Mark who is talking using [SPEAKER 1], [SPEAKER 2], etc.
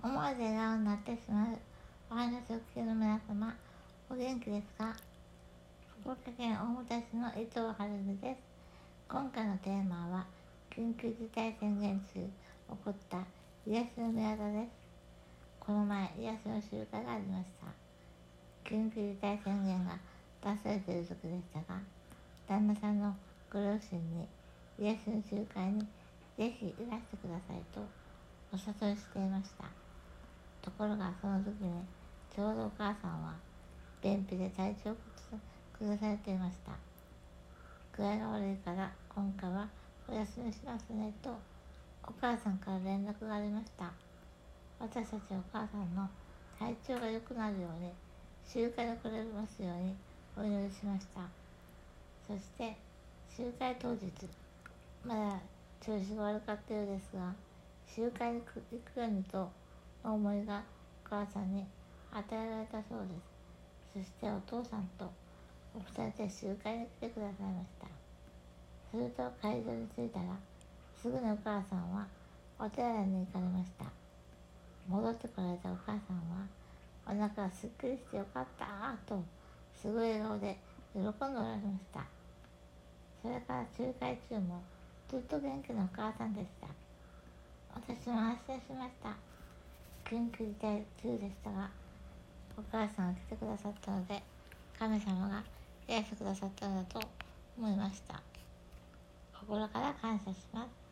[SPEAKER 1] 思わず笑顔になってしまうお話を聞きの皆様、お元気ですか？福岡県大牟田市の伊藤晴美です。今回のテーマは緊急事態宣言中起こった癒しの宮田です。この前、癒しの集会がありました。緊急事態宣言が出されている時でしたが、旦那さんのご両親に癒しの集会にぜひいらしてくださいとお誘いしていました。ところがその時にちょうどお母さんは便秘で体調を崩されていました。具合が悪いから今回はお休みしますねとお母さんから連絡がありました。私たちお母さんの体調が良くなるように集会に来れますようにお祈りしました。そして集会当日、まだ調子が悪かったようですが、集会に行くようにとの思いがお母さんに与えられたそうです。そしてお父さんとお二人で集会に来てくださいました。すると会場に着いたらすぐにお母さんはお手洗いに行かれました。戻ってこられたお母さんはお腹がすっきりしてよかったとすごい笑顔で喜んでおられました。それから集会中もずっと元気なお母さんでした。私も安心しました。緊急事態中でしたが、お母さんが来てくださったので、神様が癒してくださったのだと思いました。心から感謝します。